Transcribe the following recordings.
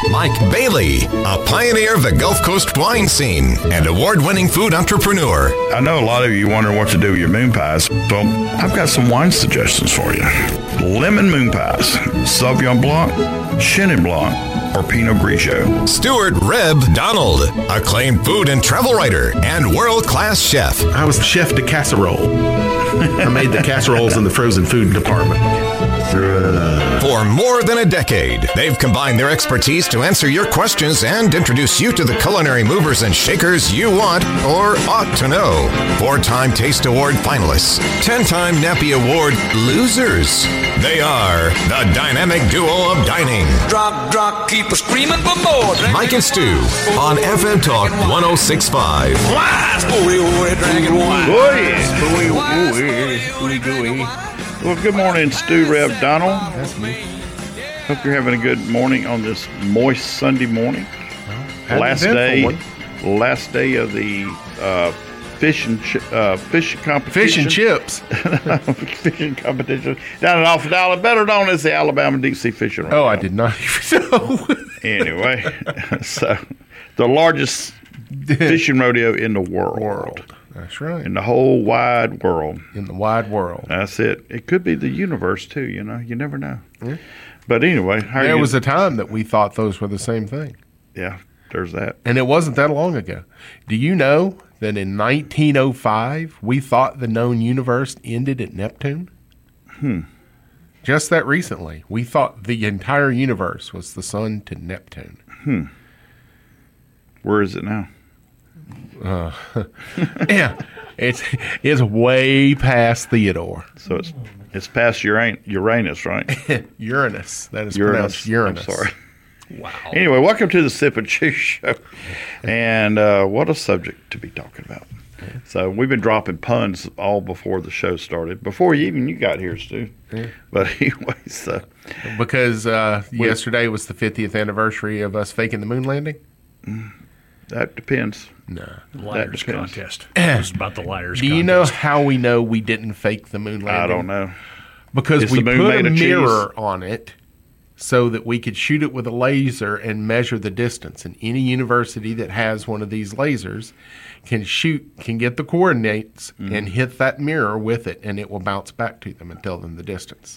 Mike Bailey, a pioneer of the Gulf Coast wine scene and award-winning food entrepreneur. I know a lot of you wonder what to do with your moon pies, so I've got some wine suggestions for you. Lemon moon pies, Sauvignon Blanc, Chenin Blanc, or Pinot Grigio. Stuart Reb Donald, acclaimed food and travel writer and world-class chef. I was chef de casserole. I made the casseroles in the frozen food department. For more than a decade, they've combined their expertise to answer your questions and introduce you to the culinary movers and shakers you want or ought to know. 4-time Taste Award finalists, 10-time Nappy Award losers. They are the dynamic duo of dining. Drop, keep screaming for more. Mike and Stu on FM Talk 106.5. Dragon wine. Well, good morning, Stu Reb Donald. That's me. Hope you're having a good morning on this moist Sunday morning. Last day of the fishing competition. Fish and chips. Fishing competition down in Alpha Dollar, better known as the Alabama Deep Sea Fishing Rodeo. Oh, I did not even know. Anyway, so the largest fishing rodeo in the world. That's right. In the whole wide world. In the wide world. That's it. It could be the universe, too, you know. You never know. But anyway. There was a time that we thought those were the same thing. Yeah, there's that. And it wasn't that long ago. Do you know that in 1905, we thought the known universe ended at Neptune? Just that recently. We thought the entire universe was the sun to Neptune. Where is it now? Yeah, it's way past Theodore. So it's past Uranus, right? Uranus. That is pronounced Uranus. I'm sorry. Wow. Anyway, welcome to the Sip and Chew Show. And what a subject to be talking about. So we've been dropping puns all before the show started, before you got here, Stu. Yeah. But anyway, so. Because yesterday was the 50th anniversary of us faking the moon landing? That depends. No. Liars depends. contest. It's about the liars Do contest. you know how we know we didn't fake the moon landing? I don't know. Because Is we the moon put made a of cheese? mirror on it so that we could shoot it with a laser and measure the distance. And any university that has one of these lasers can get the coordinates and hit that mirror with it, and it will bounce back to them and tell them the distance.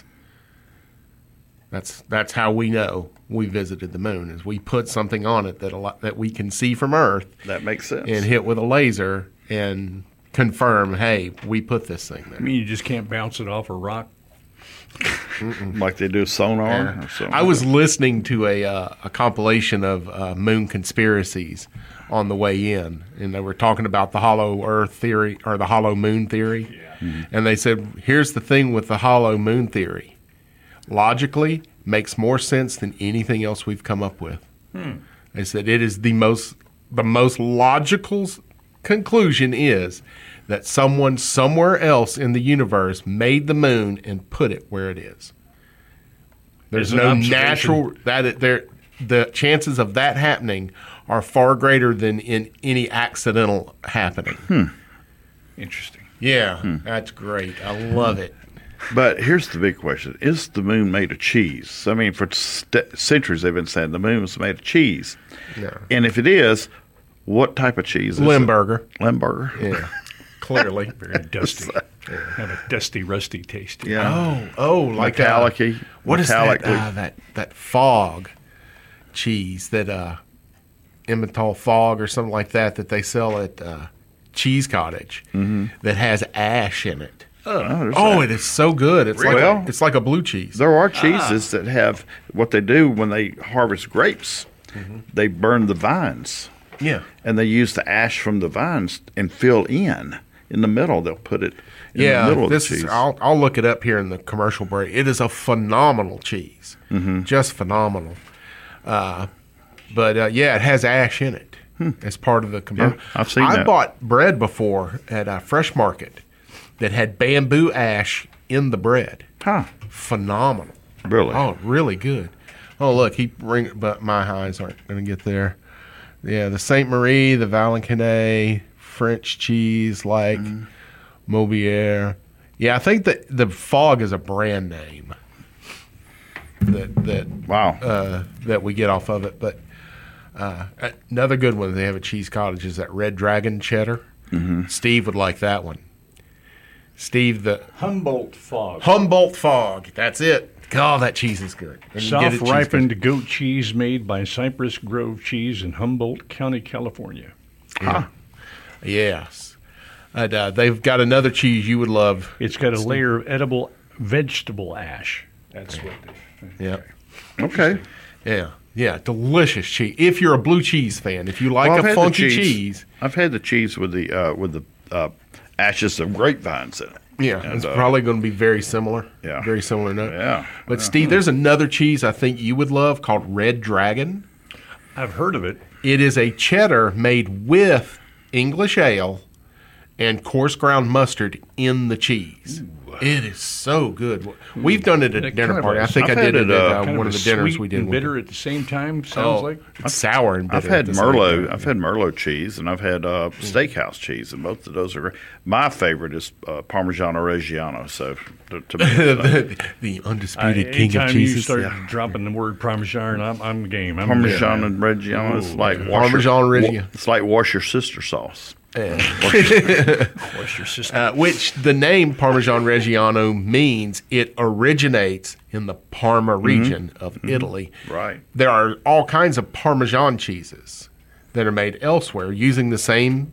That's how we know we visited the moon, is we put something on it that we can see from Earth. That makes sense. And hit with a laser and confirm, hey, we put this thing there. I mean, you just can't bounce it off a rock. Like they do sonar or something. I was listening to a compilation of moon conspiracies on the way in, and they were talking about the hollow Earth theory or the hollow moon theory. Yeah. And they said, here's the thing with the hollow moon theory. Logically, makes more sense than anything else we've come up with. They said it is the most logical conclusion is that someone somewhere else in the universe made the moon and put it where it is. There's no natural the chances of that happening are far greater than in any accidental happening. Interesting. Yeah, that's great. I love it. But here's the big question. Is the moon made of cheese? I mean, for centuries they've been saying the moon was made of cheese. Yeah. And if it is, what type of cheese is Limburger. it? Limburger. Yeah, clearly. Very dusty. Have a dusty, rusty taste to it. Yeah. Oh, like Metallic-y. what is that? Metallically. That fog cheese, that Emmental fog or something like that they sell at Cheese Cottage that has ash in it. Oh, It is so good. It's it's like a blue cheese. there are cheeses that have what they do when they harvest grapes. They burn the vines. Yeah. And they use the ash from the vines and fill in the middle. They'll put it in the middle of the cheese. I'll look it up here in the commercial break. It is a phenomenal cheese. Just phenomenal. But it has ash in it as part of the commercial. Yeah, I've seen I that. bought bread before at a Fresh Market that had bamboo ash in the bread. Huh. Phenomenal. Really? Oh, really good. Oh, look, but my eyes aren't going to get there. Yeah, the Saint Marie, the Valenciennes, French cheese like Maubière. Yeah, I think that the Fog is a brand name. Wow. that we get off of it. But another good one they have at Cheese Cottage is that Red Dragon cheddar. Mm-hmm. Steve would like that one. Steve, the Humboldt Fog. Humboldt Fog. That's it. God, that cheese is good. And you get it Soft-ripened goat cheese made by Cypress Grove Cheese in Humboldt County, California. Huh. Yes. And, they've got another cheese you would love. It's got a layer of edible vegetable ash. That's what they... Yeah. Okay. Yeah. Yeah. Delicious cheese. If you're a blue cheese fan, if you like Well, I've a had the funky cheese. I've had the cheese with the ashes of grapevines in it. Yeah, And, it's probably going to be very similar. Yeah. Very similar note. Yeah. But Steve, there's another cheese I think you would love called Red Dragon. I've heard of it. It is a cheddar made with English ale and coarse ground mustard in the cheese. It is so good. We've done it at a dinner party. I think I did it at one of the dinners we did. And bitter at the same time, sounds like. It's sour and bitter. I've had at the same Merlot. time. I've had Merlot cheese, and I've had steakhouse cheese, and both of those are great. My favorite is Parmigiano Reggiano. So, to me, the undisputed king of Anytime cheeses. you start dropping the word Parmesan, I'm game. I'm Parmigiano and Reggiano is like Parmesan Reggiano. It's like wash your sister sauce. What's your sister? Which the name Parmesan Reggiano means it originates in the Parma region of Italy. Right. There are all kinds of Parmesan cheeses that are made elsewhere using the same,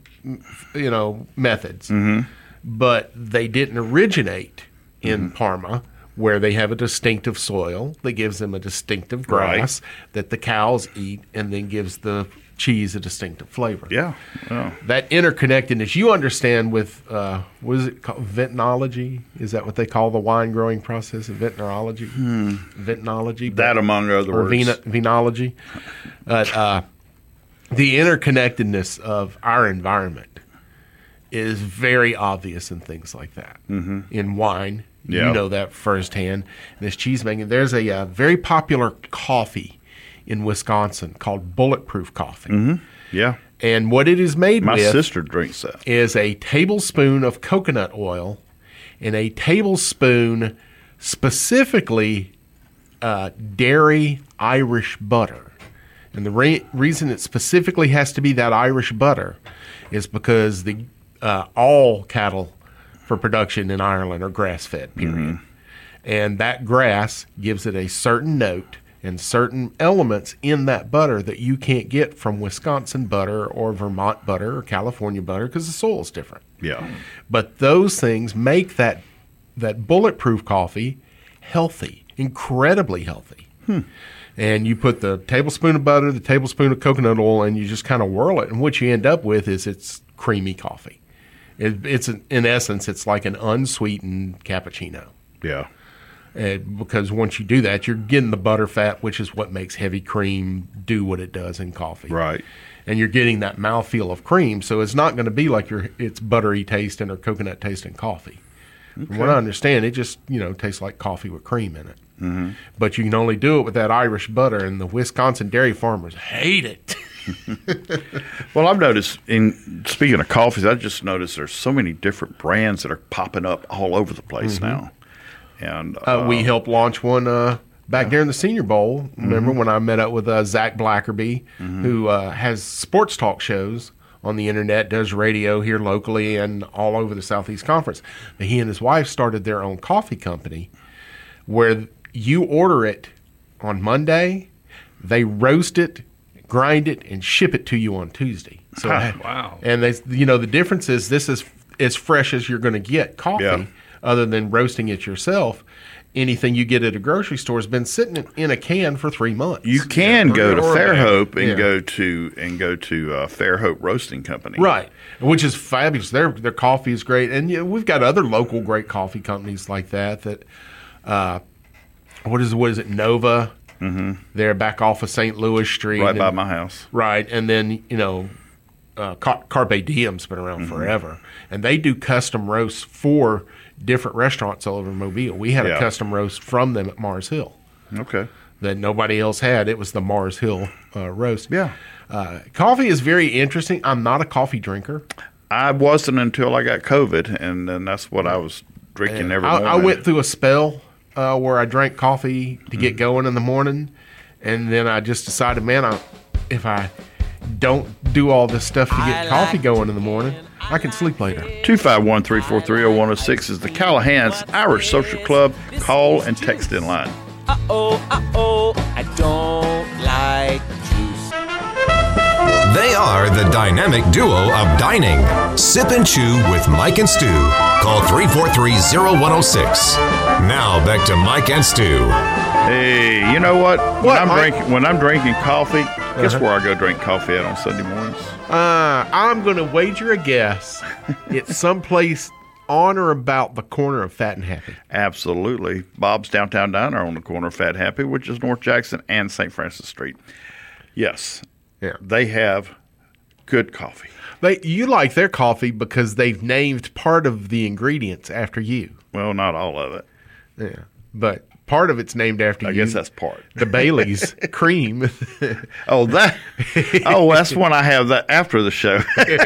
methods, but they didn't originate in Parma, where they have a distinctive soil that gives them a distinctive grass that the cows eat, and then gives the cheese a distinctive flavor. Yeah. Oh. That interconnectedness you understand with what is it called? Vitinology? Is that what they call the wine growing process? Vitinology? Vitinology? That among other or words. Vinology. The interconnectedness of our environment is very obvious in things like that. Mm-hmm. In wine, Yeah. you know that firsthand. This cheese making. There's a very popular coffee in Wisconsin called Bulletproof Coffee. Mm-hmm. Yeah. And what it is made My with sister drinks that. is a tablespoon of coconut oil and a tablespoon specifically dairy Irish butter. And the reason it specifically has to be that Irish butter is because the all cattle for production in Ireland are grass-fed, period. Mm-hmm. And that grass gives it a certain note and certain elements in that butter that you can't get from Wisconsin butter or Vermont butter or California butter because the soil is different. Yeah. But those things make that bulletproof coffee healthy, incredibly healthy. And you put the tablespoon of butter, the tablespoon of coconut oil, and you just kind of whirl it. And what you end up with is it's creamy coffee. It's in essence, it's like an unsweetened cappuccino. Yeah. Because once you do that, you're getting the butter fat, which is what makes heavy cream do what it does in coffee. Right. And you're getting that mouthfeel of cream, so it's not going to be like it's buttery tasting or coconut tasting coffee. Okay. From what I understand, it just tastes like coffee with cream in it. Mm-hmm. But you can only do it with that Irish butter, and the Wisconsin dairy farmers hate it. Well, I've noticed, speaking of coffees, I just noticed there's so many different brands that are popping up all over the place now. And we helped launch one back during the Senior Bowl. Remember when I met up with Zach Blackerby, who has sports talk shows on the internet, does radio here locally and all over the Southeast Conference. But he and his wife started their own coffee company where you order it on Monday, they roast it, grind it, and ship it to you on Tuesday. So wow. And the difference is this is as fresh as you're going to get coffee. Yeah. Other than roasting it yourself. Anything you get at a grocery store has been sitting in a can for 3 months. you can go to Or a bag. Fairhope and Yeah. go to Fairhope Roasting Company. Right, which is fabulous. Their coffee is great, and we've got other local great coffee companies like that. What is it? Nova. Mm-hmm. They're back off of St. Louis Street, Right by my house. Right, and then Carpe Diem's been around forever, and they do custom roasts for different restaurants all over Mobile. We had a custom roast from them at Mars Hill. Okay. That nobody else had. It was the Mars Hill roast. Yeah. Coffee is very interesting. I'm not a coffee drinker. I wasn't until I got COVID, and then that's what I was drinking every morning. I went through a spell where I drank coffee to get going in the morning, and then I just decided, man, if I don't do all this stuff to get coffee going in the morning, I can sleep later. 251-343-0106 is the Callahan's Irish Social Club call and text in line. I don't like juice. They are the dynamic duo of dining. Sip and Chew with Mike and Stu. Call 343-0106. Now back to Mike and Stu. Hey, you know what? When Mike? I'm drinking coffee, guess where I go drink coffee at on Sunday mornings? I'm going to wager a guess. It's someplace on or about the corner of Fat and Happy. Absolutely. Bob's Downtown Diner on the corner of Fat and Happy, which is North Jackson and St. Francis Street. Yes. Yeah. They have good coffee. You like their coffee because they've named part of the ingredients after you. Well, not all of it. Yeah. But part of it's named after you. I guess that's part. The Bailey's cream. Oh, that's when I have that after the show.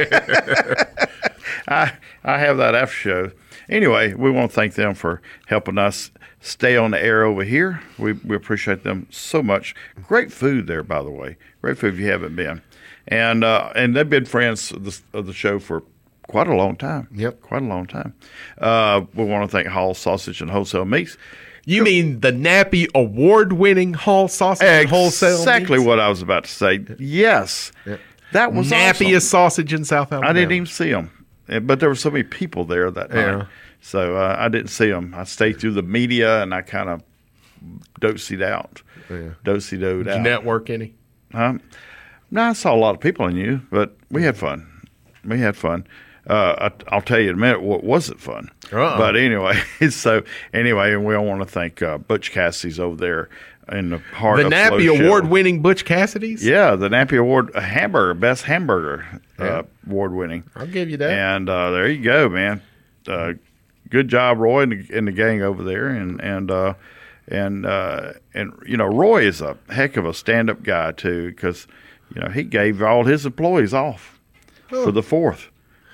I have that after show. Anyway, we want to thank them for helping us stay on the air over here. We appreciate them so much. Great food there, by the way. Great food if you haven't been. And they've been friends of the show for quite a long time. Yep. Quite a long time. We want to thank Hall Sausage and Wholesale Meats. You mean the Nappy award-winning Hall Sausage and Wholesale Exactly Meats? what I was about to say. Yes. Yep. That was Nappiest awesome. sausage in South Alabama. I didn't even see them. But there were so many people there that night. Yeah. So I didn't see them. I stayed through the media, and I kind of do-sied out. Yeah. Do-si-doed Did out. you network any? No, I saw a lot of people I knew, but we had fun. We had fun. I'll tell you in a minute what wasn't fun. Uh-oh. But anyway, and we all want to thank Butch Cassidy's over there in the heart The of Nappy Flow Show. award-winning Butch Cassidy's? Yeah, the Nappy Award best hamburger award winning. I'll give you that. And there you go, man. Good job, Roy, and the gang over there. And you know, Roy is a heck of a stand-up guy too, because you know he gave all his employees off for the 4th.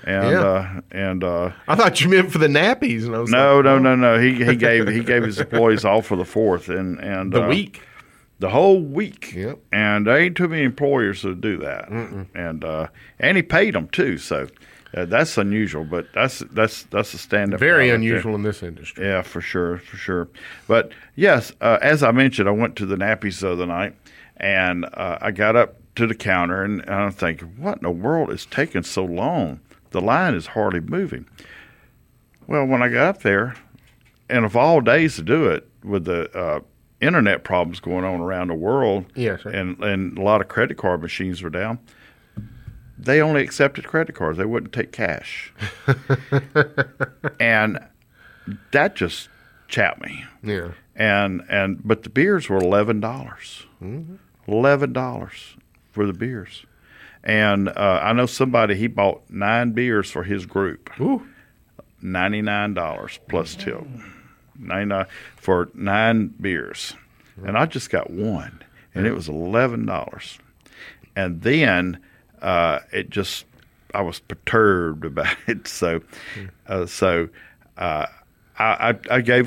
And I thought you meant for the nappies, and I was no. He gave his employees off for the 4th and the week. The whole week. Yep. And there ain't too many employers that do that. And he paid them too, so that's unusual. But that's a stand up. Very unusual in this industry. Yeah, for sure. But yes, as I mentioned, I went to the Nappies the other night, and I got up to the counter, and I'm thinking, what in the world is taking so long? The line is hardly moving. Well, when I got up there, and of all days to do it, with the internet problems going on around the world, Yeah, sure. and a lot of credit card machines were down, they only accepted credit cards. They wouldn't take cash. And that just chapped me. Yeah. But the beers were $11. $11 for the beers. And I know somebody, he bought 9 beers for his group. Ooh. $99 plus tip. 99 for 9 beers. And I just got one, and it was $11. And then I was perturbed about it. So I gave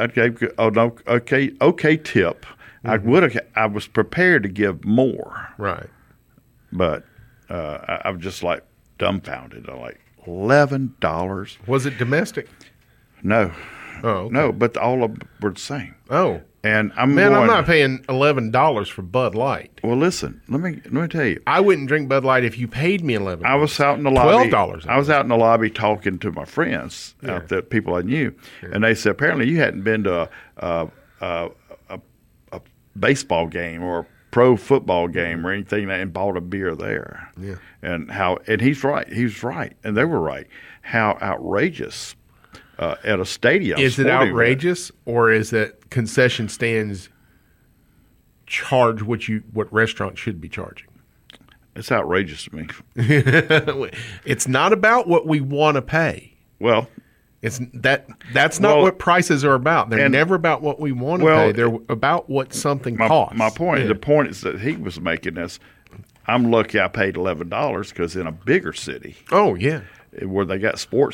okay tip. I was prepared to give more. Right. But I was just like dumbfounded. I'm like, $11? Was it domestic? No. Oh, okay. No, but all of them were the same. Oh. And I'm not paying $11 for Bud Light. Well, listen, let me tell you. I wouldn't drink Bud Light if you paid me $11. I was out in the lobby. $12. I was out in the lobby talking to my friends, out there, people I knew, and they said apparently you hadn't been to a baseball game or a pro football game or anything and bought a beer there. Yeah. And he's right. He's right, and they were right. How outrageous at a stadium. Is it sporting outrageous, or is it concession stands charge what restaurants should be charging? It's outrageous to me. It's not about what we want to pay. Well, that's not what prices are about. They're never about what we want to pay. They're about what something costs. My point, the point is that he was making is, I'm lucky I paid $11 because in a bigger city. Oh yeah. Where they got sports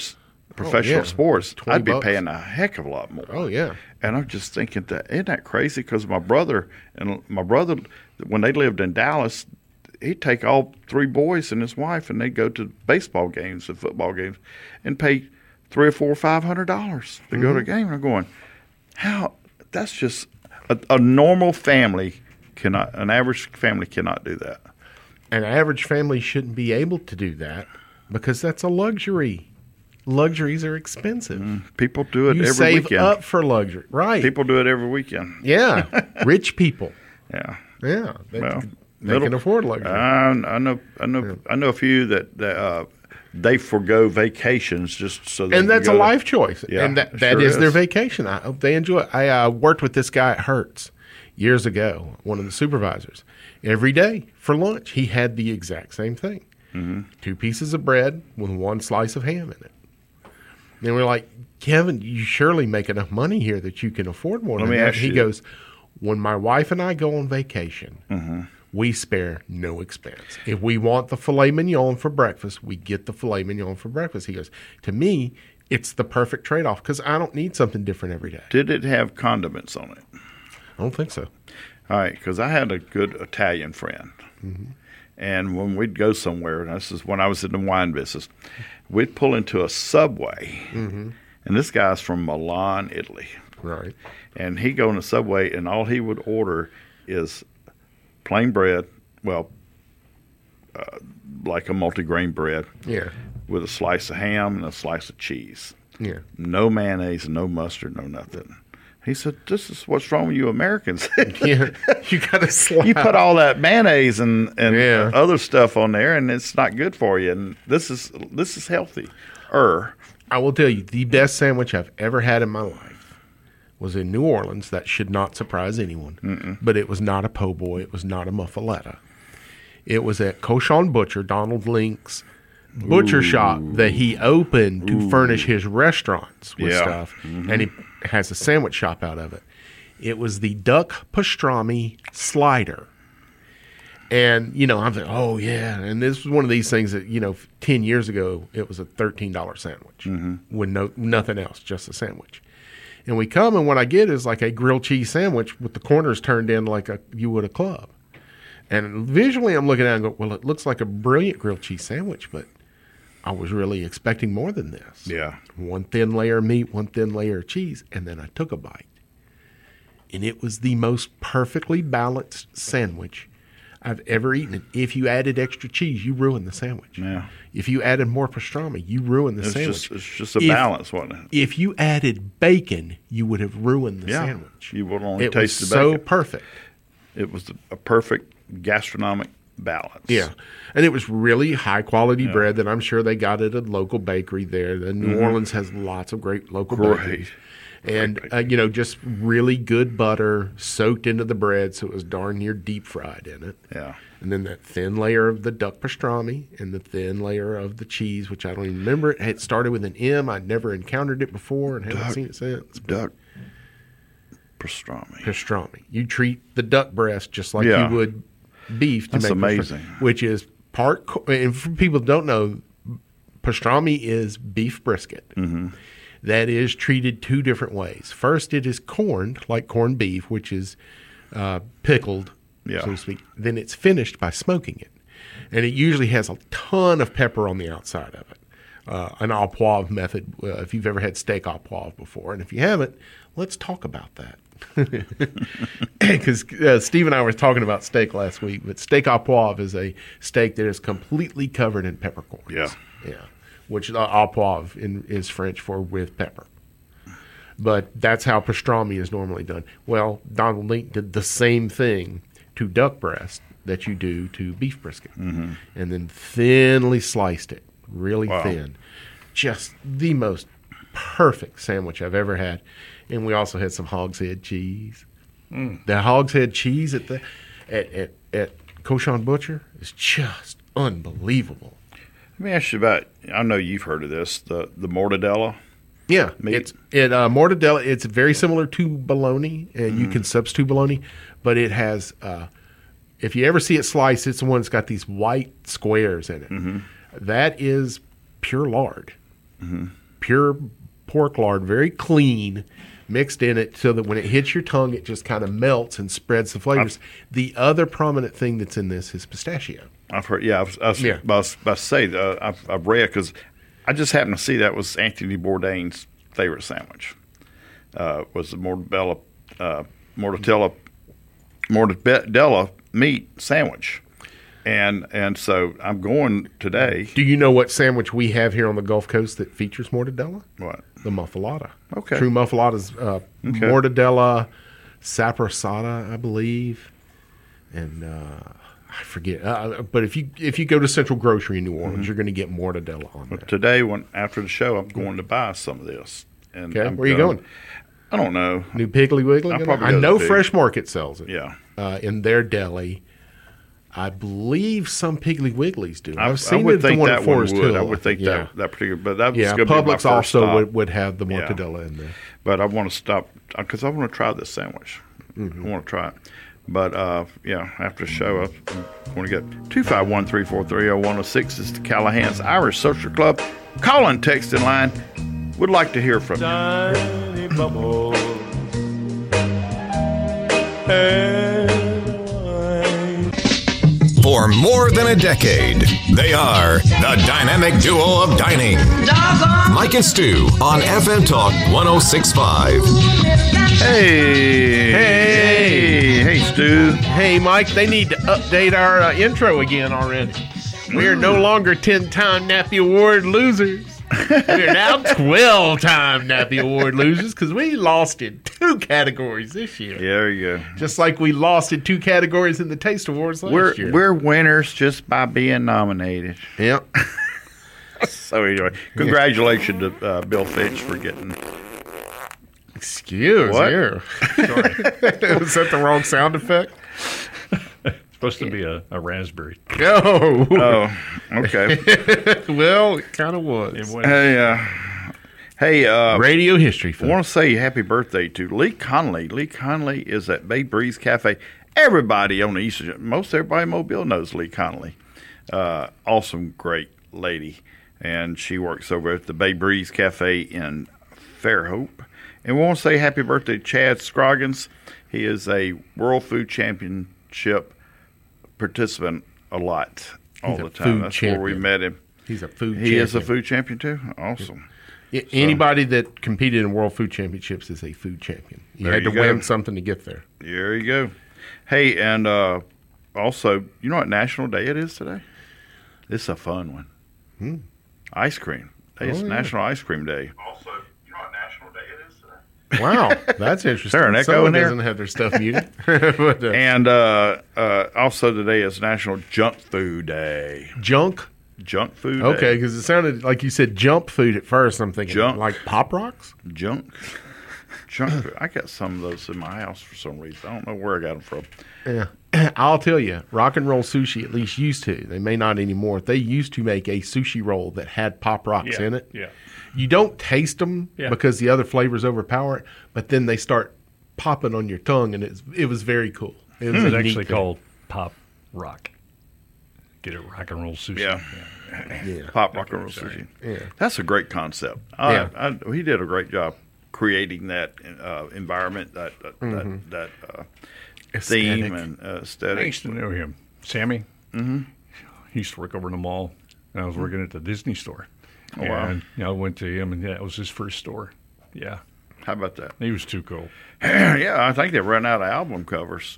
professional yeah. sports, I'd be $20. paying a heck of a lot more. Oh, yeah. And I'm just thinking isn't that crazy? Because my brother, when they lived in Dallas, he'd take all 3 boys and his wife, and they'd go to baseball games and football games, and pay $300 or $400 to go to a game. And I'm going, how? That's just a normal family cannot. An average family cannot do that. An average family shouldn't be able to do that because that's a luxury. Luxuries are expensive. People do it You every save weekend. up for luxury, right? People do it every weekend. Yeah, rich people. Yeah. Yeah, they Well, can afford luxury. I know a few that they forgo vacations just so. And that's a life choice. Yeah, and that sure is their is. vacation. I hope they enjoy it. I worked with this guy at Hertz years ago, one of the supervisors. Every day for lunch, he had the exact same thing. 2 pieces of bread with 1 slice of ham in it. And we're like, Kevin, you surely make enough money here that you can afford more than me that. ask He you- goes, when my wife and I go on vacation, we spare no expense. If we want the filet mignon for breakfast, we get the filet mignon for breakfast. He goes, to me, it's the perfect trade-off because I don't need something different every day. Did it have condiments on it? I don't think so. All right, because I had a good Italian friend, and when we'd go somewhere, and this is when I was in the wine business, we'd pull into a Subway, and this guy's from Milan, Italy, Right. and he'd go in the Subway, and all he would order is plain bread, like a multigrain bread, Yeah. with a slice of ham and a slice of cheese. Yeah. No mayonnaise, no mustard, no nothing. He said, "This is what's wrong with you Americans. Yeah. You got to slap. You put all that mayonnaise and Yeah. other stuff on there, and it's not good for you. And this is healthy. I will tell you, the best sandwich I've ever had in my life was in New Orleans. That should not surprise anyone. But it was not a po' boy. It was not a muffaletta. It was at Cochon Butcher, Donald Link's butcher shop that he opened to furnish his restaurants with Yeah. stuff. And he has a sandwich shop out of it. It was the duck pastrami slider. And, I'm like, oh, yeah. And this was one of these things that, 10 years ago, it was a $13 sandwich with nothing else, just a sandwich. And we come, and what I get is like a grilled cheese sandwich with the corners turned in like you would a club. And visually, I'm looking at it and go, well, it looks like a brilliant grilled cheese sandwich, but I was really expecting more than this. Yeah. 1 thin layer of meat, 1 thin layer of cheese, and then I took a bite. And it was the most perfectly balanced sandwich I've ever eaten. And if you added extra cheese, you ruined the sandwich. Yeah. If you added more pastrami, you ruined the It's sandwich. just a balance, wasn't it? If you added bacon, you would have ruined the Yeah. sandwich. You would only It taste was the so bacon. perfect. It was a perfect gastronomic balance. Yeah. And it was really high quality bread that I'm sure they got at a local bakery there. The New Orleans has lots of great local bakeries. And, just really good butter soaked into the bread so it was darn near deep fried in it. Yeah. And then that thin layer of the duck pastrami and the thin layer of the cheese, which I don't even remember. It had started with an M. I'd never encountered it before and haven't seen it since. Duck pastrami. Pastrami. You treat the duck breast just like Yeah. you would beef to That's make amazing. which is and for people that don't know, pastrami is beef brisket. That is treated 2 different ways. First, it is corned like corned beef, which is pickled, Yeah. so to speak. Then it's finished by smoking it. And it usually has a ton of pepper on the outside of it. An au poivre method, if you've ever had steak au poivre before. And if you haven't, let's talk about that. Because Steve and I were talking about steak last week, but steak au poivre is a steak that is completely covered in peppercorns. Yeah. Yeah. Which au poivre is French for with pepper. But that's how pastrami is normally done. Well, Donald Link did the same thing to duck breast that you do to beef brisket. And then thinly sliced it, really Wow. thin. Just the most perfect sandwich I've ever had. And we also had some hogshead cheese. The hogshead cheese at Cochon Butcher is just unbelievable. Let me ask you about, I know you've heard of this, the mortadella. Yeah, Meat. it's mortadella. It's very similar to bologna, and you can substitute bologna, but it has. If you ever see it sliced, it's the one that's got these white squares in it. That is pure lard. pure pork lard, very clean, mixed in it so that when it hits your tongue, it just kind of melts and spreads the flavors. The other prominent thing that's in this is pistachio. I've heard. Yeah, I was about to say I've read because I just happened to see that was Anthony Bourdain's favorite sandwich. Was the mortadella meat sandwich, and so I'm going today. Do you know what sandwich we have here on the Gulf Coast that features mortadella? What? The muffalata. Okay. True muffalata's mortadella, sapressata, I believe, and I forget. But if you go to Central Grocery in New Orleans, you're going to get mortadella on there. Today, after the show, I'm going to buy some of this. And Okay, where are you going? I don't know. New Piggly Wiggly? I'll probably I go to know the Pig. Fresh Market sells it. Yeah. In their deli. I believe some Piggly Wigglies do. I I've seen would it at the think one that at one Forest would. Hill. I would think that particular, but that was Yeah, going to be my Publix first also stop. would have the Yeah. mortadella in there. But I want to stop because I want to try this sandwich. I want to try it. But after the show, I'm going to get 251-343-0106 is the Callahan's Irish Social Club. Call and text in line. Would like to hear from you. Tiny bubbles. For more than a decade, they are the dynamic duo of dining. Mike and Stu on FM Talk 106.5. Hey, Stu. Hey, Mike, they need to update our intro again already. We are no longer 10-time Nappy Award losers. We are now 12-time Nappy Award losers because we lost in 2 categories this year. Yeah, there you go. Just like we lost in 2 categories in the Taste Awards last year. We're winners just by being nominated. Yep. So anyway, congratulations to Bill Fitch for getting. Excuse What? you. Sorry. Was that the wrong sound effect? Supposed to be a raspberry. No. Oh, okay. Well, it kind of was. It was- Hey, Radio history, I folks. want to say happy birthday to Lee Conley. Lee Conley is at Bay Breeze Cafe. Everybody on the Eastern, most everybody in Mobile knows Lee Conley. Awesome, great lady. And she works over at the Bay Breeze Cafe in Fairhope. And we want to say happy birthday to Chad Scroggins. He is a World Food Championship participant all He's the a time. food That's where we champion. met him. He's a food He champion. is a food champion too? Awesome. Anybody that competed in World Food Championships is a food champion. You There had to you go. win something to get there. There you go. Hey, and also, you know what National Day it is today? It's a fun one. Ice cream. It's National Ice Cream Day. Also, you know what National Day it is today? Wow, that's interesting. there an echo Someone in there? doesn't have their stuff muted. But, And also today is National Junk Food Day. junk? Junk Food Day. Okay, because it sounded like you said jump food at first. I'm thinking Junk. like Pop Rocks? Junk food. I got some of those in my house for some reason. I don't know where I got them from. Yeah. I'll tell you, Rock and Roll Sushi at least used to. They may not anymore. They used to make a sushi roll that had Pop Rocks Yeah, in it. yeah. You don't taste them Yeah. because the other flavors overpower it, but then they start popping on your tongue, and it was very cool. It was It's a neat actually thing. called Pop Rock. Get it, rock and roll sushi. Yeah. Yeah. Pop Rock and Roll Sushi. Yeah. That's a great concept. Yeah. He did a great job creating that environment, that theme Aesthetic. and I aesthetic. used to know him. Sammy. Mm-hmm. He used to work over in the mall, and I was working at the Disney store. Oh, wow. And I went to him, and that was his first store. Yeah. How about that? He was too cool. Yeah, I think they run out of album covers.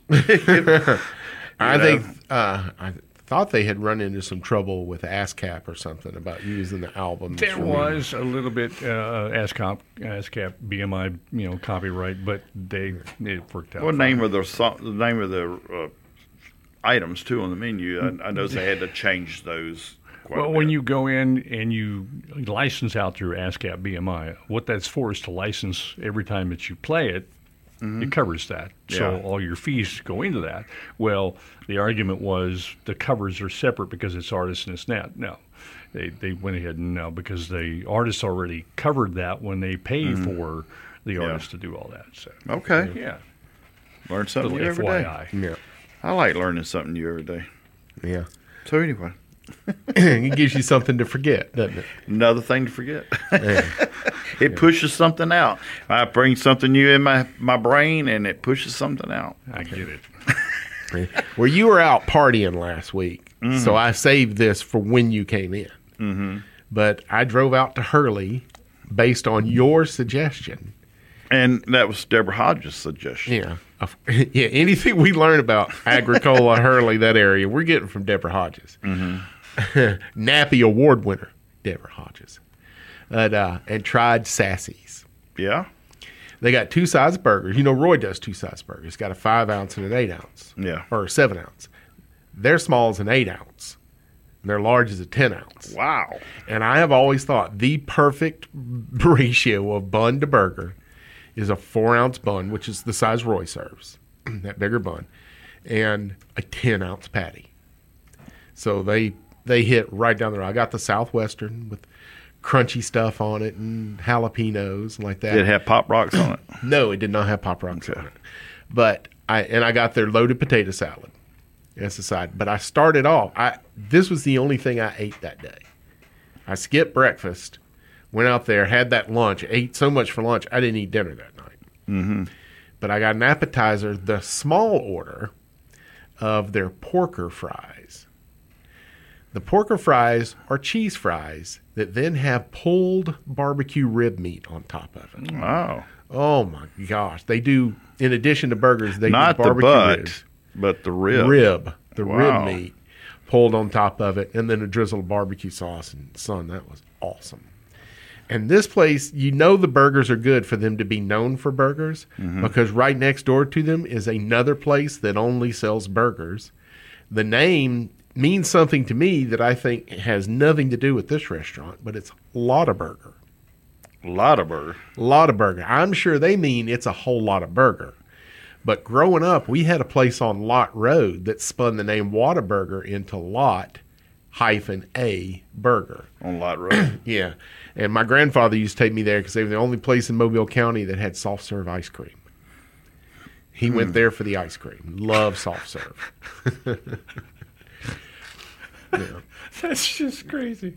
I thought they had run into some trouble with ASCAP or something about using the albums. There for- was a little bit ASCAP BMI, copyright, but it worked out. What fine. name of the name of the items too on the menu? I know they had to change those. Quite a Well, when bit. you go in and you license out through ASCAP BMI, what that's for is to license every time that you play it. It covers that. So Yeah. all your fees go into that. Well, the argument was the covers are separate because it's artist and it's not. No. They went ahead and no, because the artist already covered that when they pay for the artist to do all that. So Okay, yeah. learn something Little new every day. FYI. Yeah. I like learning something new every day. Yeah. So anyway, It gives you something to forget, doesn't it? Another thing to forget. It pushes something out. I bring something new in my brain, and it pushes something out. I get it. Well, you were out partying last week, so I saved this for when you came in. Mm-hmm. But I drove out to Hurley based on your suggestion. And that was Deborah Hodges' suggestion. Yeah. Yeah, anything we learn about Agricola, Hurley, that area, we're getting from Deborah Hodges. Mm-hmm. Nappy Award winner, Deborah Hodges. And tried Sassy's. Yeah? They got 2 size burgers. You know, Roy does 2 size burgers. He's got a 5 ounce and an 8 ounce. Yeah. Or a 7 ounce. Their small is an 8 ounce. And their large is a 10 ounce. Wow. And I have always thought the perfect ratio of bun to burger is a 4 ounce bun, which is the size Roy serves, that bigger bun, and a 10 ounce patty. So they hit right down the road. I got the Southwestern with crunchy stuff on it and jalapenos and like that. Did it have Pop Rocks on it? No, it did not have Pop Rocks on it. But I got their loaded potato salad as a side. But I started off. This was the only thing I ate that day. I skipped breakfast, went out there, had that lunch, ate so much for lunch, I didn't eat dinner that night. Mm-hmm. But I got an appetizer, the small order of their porker fries. The porker fries are cheese fries that then have pulled barbecue rib meat on top of it. Wow. Oh, my gosh. They do, in addition to burgers, they Not do the barbecue butt, ribs. but the rib. The Wow. rib meat pulled on top of it, and then a drizzle of barbecue sauce. And, son, that was awesome. And this place, you know the burgers are good for them to be known for burgers because right next door to them is another place that only sells burgers. The name means something to me that I think has nothing to do with this restaurant, but it's Lottaburger. Lottaburger. Lottaburger. I'm sure they mean it's a whole lot of burger. But growing up, we had a place on Lot Road that spun the name Whataburger into Lot-A Burger. On Lot Road. Yeah. And my grandfather used to take me there because they were the only place in Mobile County that had soft serve ice cream. He went there for the ice cream. Love soft serve. Yeah. That's just crazy.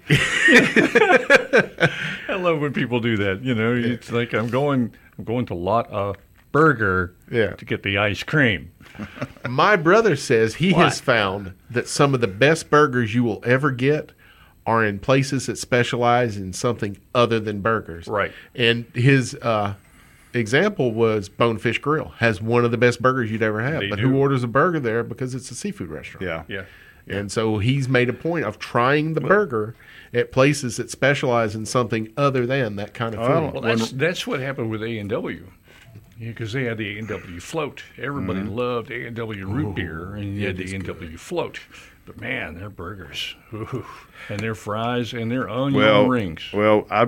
I love when people do that. You know, it's like I'm going to Lot Burger to get the ice cream. My brother says he has found that some of the best burgers you will ever get are in places that specialize in something other than burgers. Right. And his example was Bonefish Grill. Has one of the best burgers you'd ever have. They But do. who orders a burger there because it's a seafood restaurant? Yeah. Yeah. And so he's made a point of trying the burger at places that specialize in something other than that kind of food. Well, that's what happened with A&W. Because they had the A&W float. Everybody loved A&W root beer, and you had the A&W float. But, man, their burgers, ooh, and their fries, and their onion rings. Well, I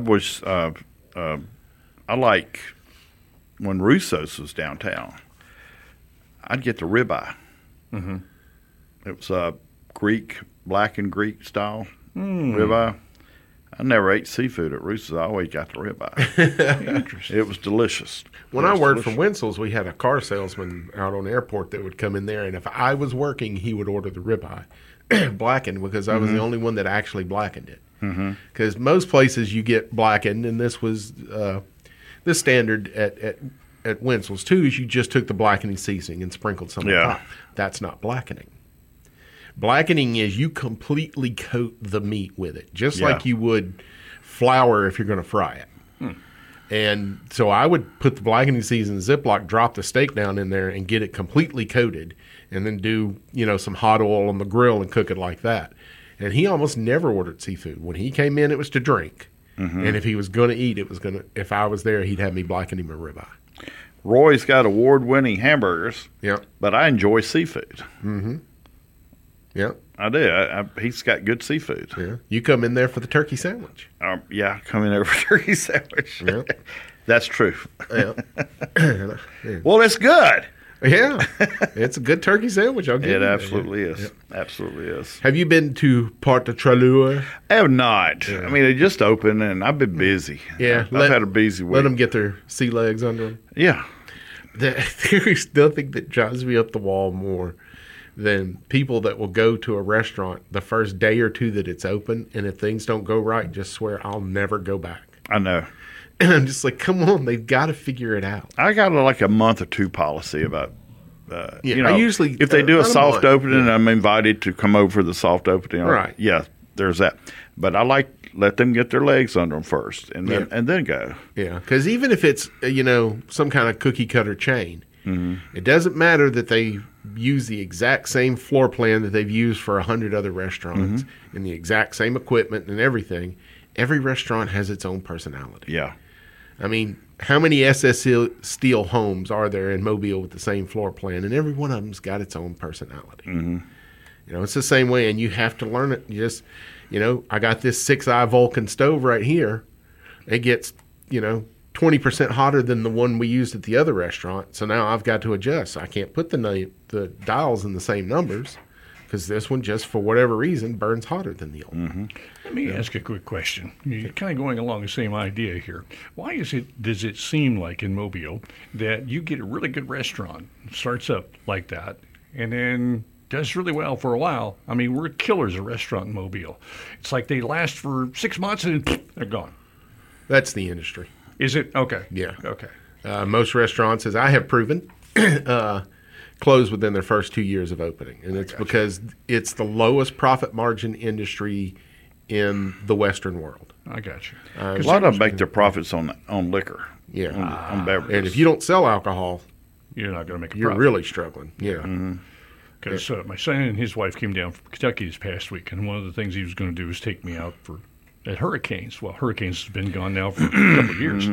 like when Russo's was downtown, I'd get the ribeye. Mm-hmm. It was black and Greek style ribeye. I never ate seafood at Russo's. I always got the ribeye. Interesting. It was delicious. When I worked for Winsel's, we had a car salesman out on the airport that would come in there, and if I was working, he would order the ribeye blackened because I was the only one that actually blackened it. Because most places you get blackened, and this was the standard at Winsel's too, is you just took the blackening seasoning and sprinkled some on top. That's not blackening. Blackening is you completely coat the meat with it, just like you would flour if you're going to fry it. And so I would put the blackening season in Ziploc, drop the steak down in there, and get it completely coated, and then do some hot oil on the grill and cook it like that. And he almost never ordered seafood. When he came in, it was to drink. And if he was going to eat, if I was there, he'd have me blacken him a ribeye. Roy's got award-winning hamburgers. Yeah. But I enjoy seafood. Yeah. I do. He's got good seafood. Yeah. You come in there for the turkey sandwich. Coming over for turkey sandwich. Yeah. That's true. Yeah. Well, it's good. Yeah. It's a good turkey sandwich. I'll give It you that. absolutely is. Yeah. Absolutely is. Have you been to Port de Tralure? I have not. I mean, they just opened, and I've been busy. Yeah. I've had a busy week. Let them get their sea legs under them. Yeah. There is nothing that drives me up the wall more than people that will go to a restaurant the first day or two that it's open, and if things don't go right, just swear I'll never go back. I know. And I'm just like, come on, they've got to figure it out. I got like a month or two policy about, I usually if they do a not soft month, opening, I'm invited to come over for the soft opening. Right. Yeah, there's that. But I let them get their legs under them first, and then go. Yeah, because even if it's some kind of cookie cutter chain, it doesn't matter that they use the exact same floor plan that they've used for 100 other restaurants and the exact same equipment and everything. Every restaurant has its own personality. Yeah. I mean, how many SS Steel homes are there in Mobile with the same floor plan? And every one of them's got its own personality. It's the same way, and you have to learn it. You just, I got this 6-eye Vulcan stove right here. It gets, 20% hotter than the one we used at the other restaurant. So now I've got to adjust. I can't put the dials in the same numbers because this one, just for whatever reason, burns hotter than the old one. Let me ask a quick question. You're kind of going along the same idea here. Why does it seem like in Mobile that you get a really good restaurant, starts up like that, and then does really well for a while? I mean, we're killers at restaurant in Mobile. It's like they last for 6 months and they're gone. That's the industry. Is it? Okay. Yeah. Okay. Most restaurants, as I have proven, close within their first 2 years of opening. And it's because it's the lowest profit margin industry in the Western world. I got you. A lot of them make their profits on liquor. Yeah. On beverages. And if you don't sell alcohol, You're not going to make a you're profit. really struggling. Yeah. Because my son and his wife came down from Kentucky this past week, and one of the things he was going to do was take me out at Hurricanes. Well, Hurricanes has been gone now for a couple of years,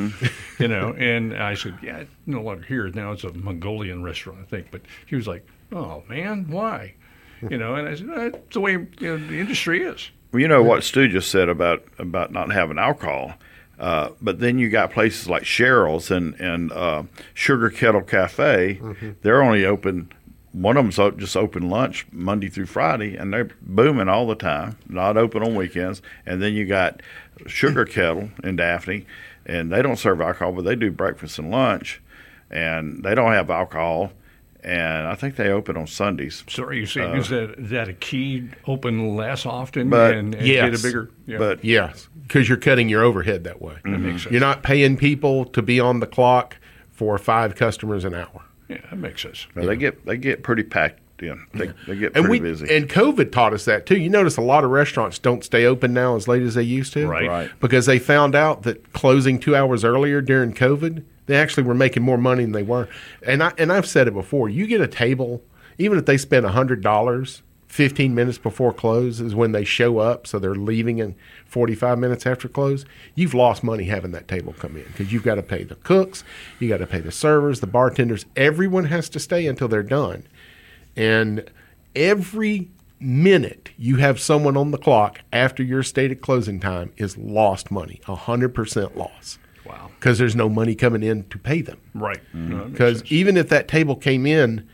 And I said, yeah, it's no longer here. Now it's a Mongolian restaurant, I think. But he was like, oh, man, why? And I said, that's the way the industry is. Well, you know what Stu just said about not having alcohol. But then you got places like Cheryl's and Sugar Kettle Cafe. They're only open. One of them's just open lunch Monday through Friday, and they're booming all the time, not open on weekends. And then you got Sugar Kettle in Daphne, and they don't serve alcohol, but they do breakfast and lunch, and they don't have alcohol. And I think they open on Sundays. So are you saying is that a key, open less often But- and Yes. get a bigger? Yeah. But Yes, because you're cutting your overhead that way. That makes sense. You're not paying people to be on the clock for 5 customers an hour. Yeah, that makes sense. they get pretty packed in. They get And pretty busy. And COVID taught us that too. You notice a lot of restaurants don't stay open now as late as they used to, Right. Because they found out that closing 2 hours earlier during COVID, they actually were making more money than they were. And I've said it before. You get a table, even if they spend $100, 15 minutes before close is when they show up, so they're leaving in 45 minutes after close. You've lost money having that table come in because you've got to pay the cooks, you got to pay the servers, the bartenders. Everyone has to stay until they're done. And every minute you have someone on the clock after your stated closing time is lost money, 100% loss. Wow. Because there's no money coming in to pay them. Right. No, that makes Because sense. even if that table came in,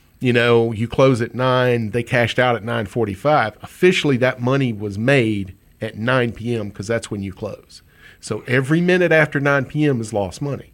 you close at 9, they cashed out at 9:45. Officially, that money was made at 9 p.m. because that's when you close. So every minute after 9 p.m. is lost money.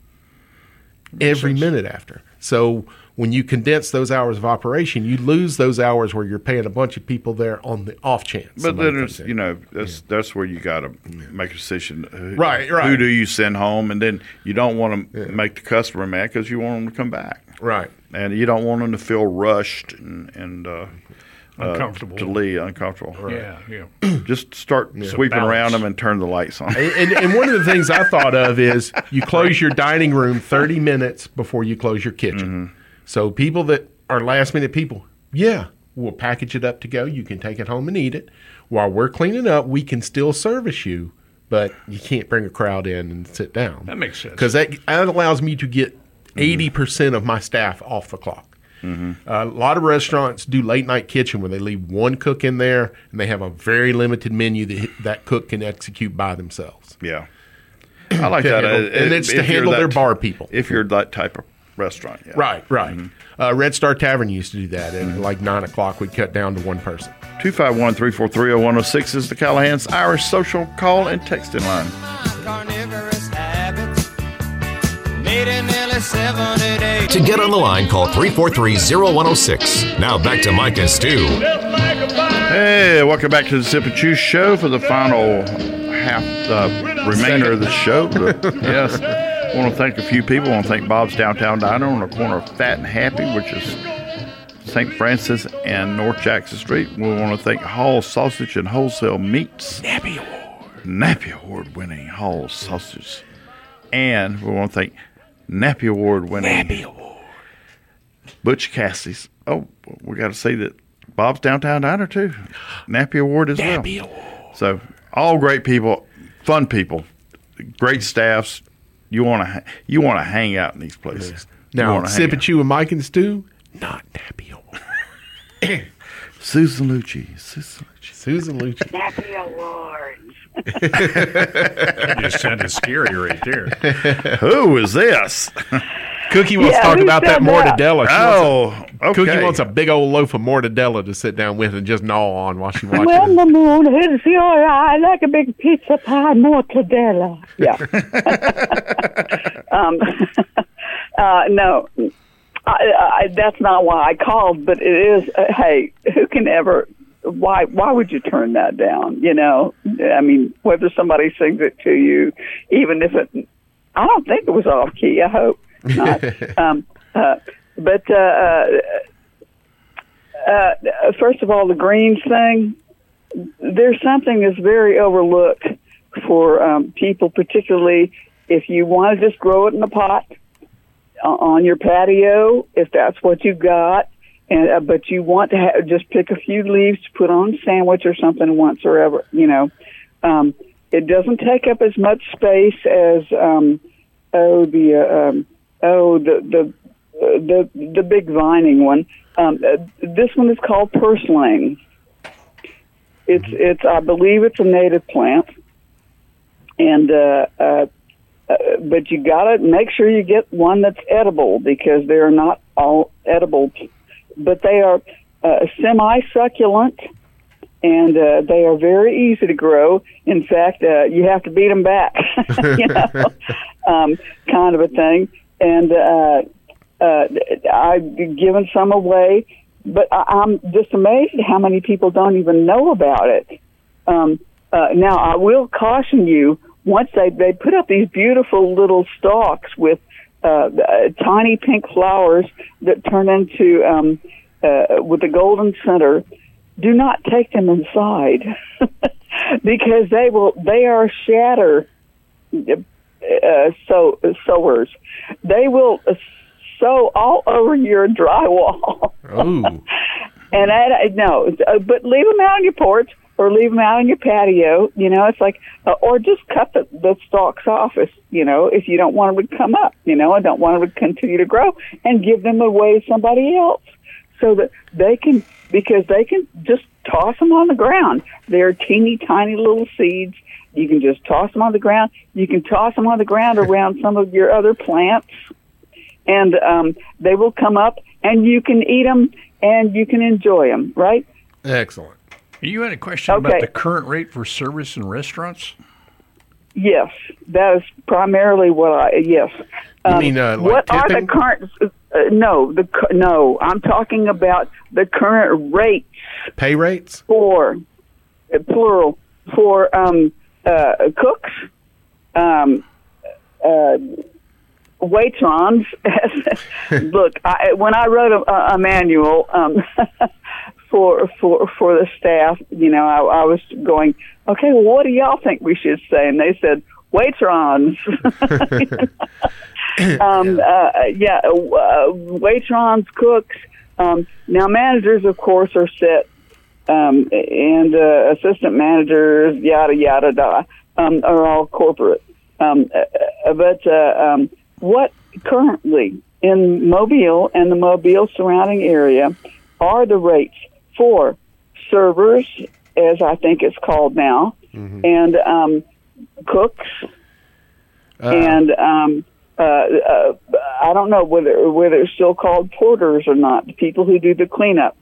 Every minute after. So when you condense those hours of operation, you lose those hours where you're paying a bunch of people there on the off chance. But somebody then comes in. that's where you got to make a decision. Right. Who do you send home? And then you don't want to make the customer mad because you want them to come back. Right. And you don't want them to feel rushed and Uncomfortable. to leave uncomfortable. Yeah. Just start sweeping balance. around them and turn the lights on. And one of the things I thought of is you close your dining room 30 minutes before you close your kitchen. So people that are last minute people, we'll package it up to go. You can take it home and eat it. While we're cleaning up, we can still service you, but you can't bring a crowd in and sit down. That makes sense. Because that allows me to get 80% of my staff off the clock. A lot of restaurants do late night kitchen where they leave one cook in there and they have a very limited menu that cook can execute by themselves. Yeah. I like that. And it's to If you're handle their that- bar people. If you're that type of restaurant. Yeah. Right. Red Star Tavern used to do that. At like 9 o'clock, we'd cut down to one person. 251-343-0106 is the Callahan's Irish social call and texting line. Carnivorous habits made in nearly 7 to 8. To get on the line, call 343-0106. Now back to Mike and Stu. Hey, welcome back to the Sip and Chew Show for the final half, remainder of the show. Yes, I want to thank a few people. I want to thank Bob's Downtown Diner on the corner of Fat and Happy, which is St. Francis and North Jackson Street. We want to thank Hall Sausage and Wholesale Meats. Nappy Award winning Hall Sausage. And we want to thank Nappy Award winning Butch Cassidy's. Oh, we got to say that Bob's Downtown Diner too. Nappy Award as well. So all great people, fun people, great staffs. You want to hang out in these places. Now, Sip and Chew with Mike and Stu, not Nappy Award. Susan Lucci. Nappy Awards. You sounded scary right there. Who is this? Cookie wants to talk about that mortadella. Okay. Cookie wants a big old loaf of mortadella to sit down with and just gnaw on while she watches When it. the moon hits your eye like a big pizza pie, mortadella. Yeah. No, that's not why I called, but it is, hey, who can ever, why would you turn that down? You know, I mean, whether somebody sings it to you, even if it, I don't think it was off key, I hope not. First of all, the greens thing, there's something that's very overlooked for people, particularly if you want to just grow it in a pot on your patio, if that's what you got, and but you want to just pick a few leaves to put on a sandwich or something once or ever, you know. It doesn't take up as much space as the big vining one. This one is called purslane. It's I believe it's a native plant, and but you gotta make sure you get one that's edible, because they're not all edible, but they are semi-succulent, and they are very easy to grow. In fact, you have to beat them back, you know, kind of a thing. And I've given some away, but I'm just amazed at how many people don't even know about it. Now, I will caution you, once they put up these beautiful little stalks with tiny pink flowers that turn into, with a golden center, do not take them inside because they are shatter sowers. They will sow all over your drywall. Oh. And but leave them out on your porch or leave them out on your patio. You know, it's like, or just cut the stalks off, you know, if you don't want them to come up, you know, and don't want them to continue to grow, and give them away to somebody else so that they can, because they can just toss them on the ground. They're teeny tiny little seeds. You can just toss them on the ground. You can toss them on the ground around some of your other plants, and they will come up, and you can eat them, and you can enjoy them, right? Excellent. You had a question about the current rate for service in restaurants? Yes, that is primarily what yes. You mean like what tipping? are the current? No, I'm talking about the current rates. Pay rates? For plural for cooks, waitrons. Look, when I wrote a manual for the staff, you know, I was going, okay, well, what do y'all think we should say? And they said waitrons. Waitrons, cooks. Now, managers, of course, are set, and assistant managers, yada yada da, are all corporate. But what currently in Mobile and the Mobile surrounding area are the rates for servers, as I think it's called now, and cooks, and I don't know whether it's still called porters or not, the people who do the cleanup.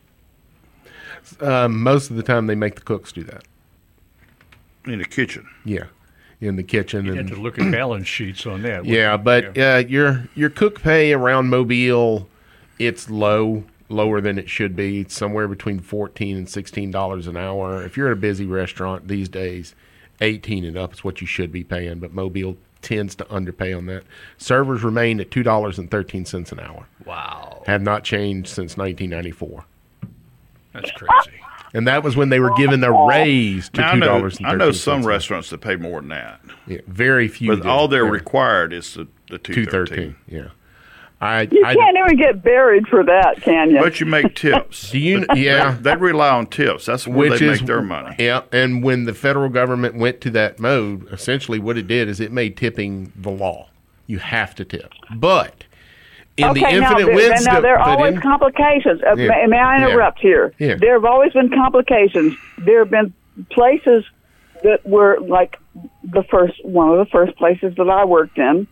Most of the time they make the cooks do that. In the kitchen. Yeah. in the kitchen. You And had to look at balance sheets on that. yeah, but your cook pay around Mobile, it's lower than it should be. It's somewhere between $14 and $16 an hour. If you're at a busy restaurant these days, 18 and up is what you should be paying, but Mobile tends to underpay on that. Servers remain at $2.13 an hour. Wow. Have not changed since 1994. That's crazy. And that was when they were given the raise to Now, $2.13. I know some restaurants that pay more than that, Yeah, very few. but do. all they're Yeah. required is the $2.13. $2.13. Yeah. You can't even get buried for that, can you? But you make tips. Do you? Yeah. They rely on tips. That's where Which they is make their money. Yeah, and when the federal government went to that mode, essentially what it did is it made tipping the law. You have to tip, but in the infinite wisdom, now there are but always in- complications. Yeah. May I interrupt here? Yeah. There have always been complications. There have been places that were like one of the first places that I worked in,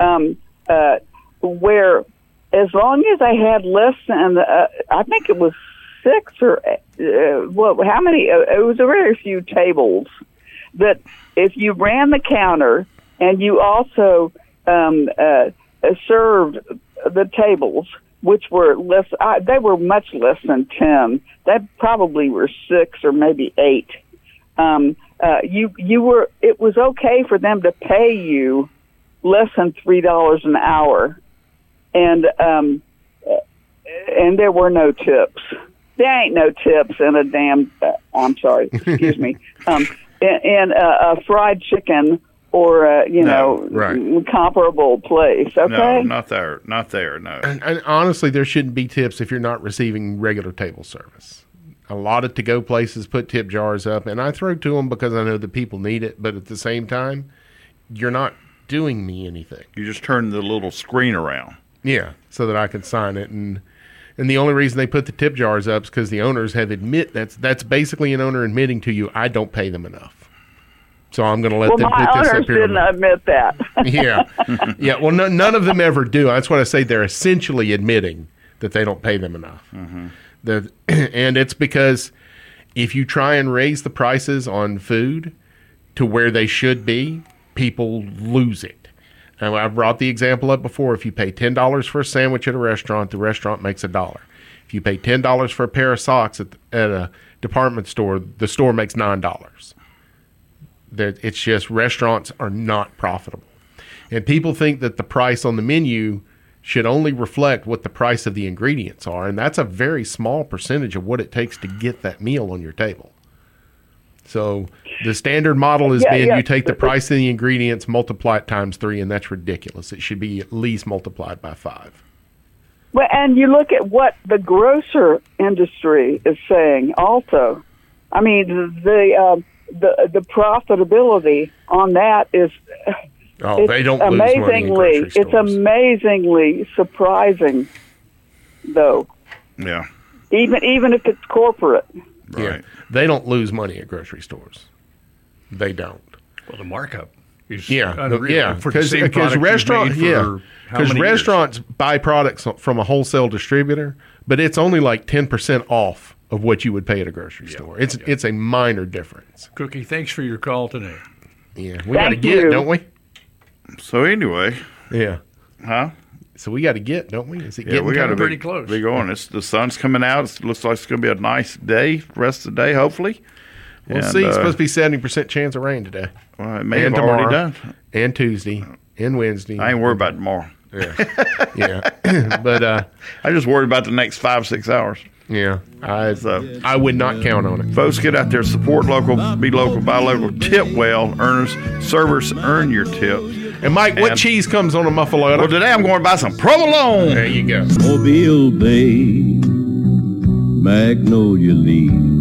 where as long as I had less than, I think it was 6 or how many? It was a very few tables. That if you ran the counter and you also served the tables, which were less, they were much less than 10. They probably were 6 or maybe 8. You were. It was okay for them to pay you less than $3 an hour, and there were no tips. There ain't no tips in a damn. I'm sorry. Excuse me. In a fried chicken or right. comparable place. Okay. No, not there. Not there. No. And honestly, there shouldn't be tips if you're not receiving regular table service. A lot of to-go places put tip jars up, and I throw to them because I know that people need it. But at the same time, you're not doing me anything. You just turn the little screen around. Yeah, so that I can sign it. And the only reason they put the tip jars up is because the owners have that's basically an owner admitting to you, I don't pay them enough. So I'm going to let them put this up here. My owners didn't admit that. Yeah. Yeah, well, none of them ever do. That's what I say. They're essentially admitting that they don't pay them enough. Mm-hmm. And it's because if you try and raise the prices on food to where they should be, people lose it. And I brought the example up before. If you pay $10 for a sandwich at a restaurant, the restaurant makes $1. If you pay $10 for a pair of socks at a department store, the store makes $9. It's just restaurants are not profitable. And people think that the price on the menu should only reflect what the price of the ingredients are, and that's a very small percentage of what it takes to get that meal on your table. So the standard model has been you take the price of the ingredients, multiply it times 3, and that's ridiculous. It should be at least multiplied by 5. Well, and you look at what the grocer industry is saying also. I mean, the profitability on that is they don't lose money in grocery stores. It's amazingly surprising, though. Yeah. Even if it's corporate. Right. Yeah, they don't lose money at grocery stores. They don't. Well, the markup is Yeah, for the same product restaurants, because restaurants buy products from a wholesale distributor, but it's only like 10% off of what you would pay at a grocery store. It's a minor difference. Cookie, thanks for your call today. Yeah, we got to get, don't we? So anyway, Yeah. huh? So we got to get, don't we? Is it Yeah, getting we got to pretty close. Be going. The sun's coming out. It looks like it's going to be a nice day. Rest of the day, hopefully. We'll see. It's supposed to be 70% chance of rain today. Well, it may And have already tomorrow. done. And Tuesday. And Wednesday. I ain't worried about tomorrow. Yeah. But, I just worried about the next 5-6 hours. yeah, So, I would not count on it. folks, get out there, support local, be local, buy local, tip well. Servers earn your tips. And Mike, what And- cheese comes on a muffaletta? Well, today I'm going to buy some provolone. There you go. Mobile Bay, Magnolia Leaf.